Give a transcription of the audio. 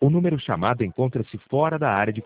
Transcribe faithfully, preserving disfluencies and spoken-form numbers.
O número chamado encontra-se fora da área de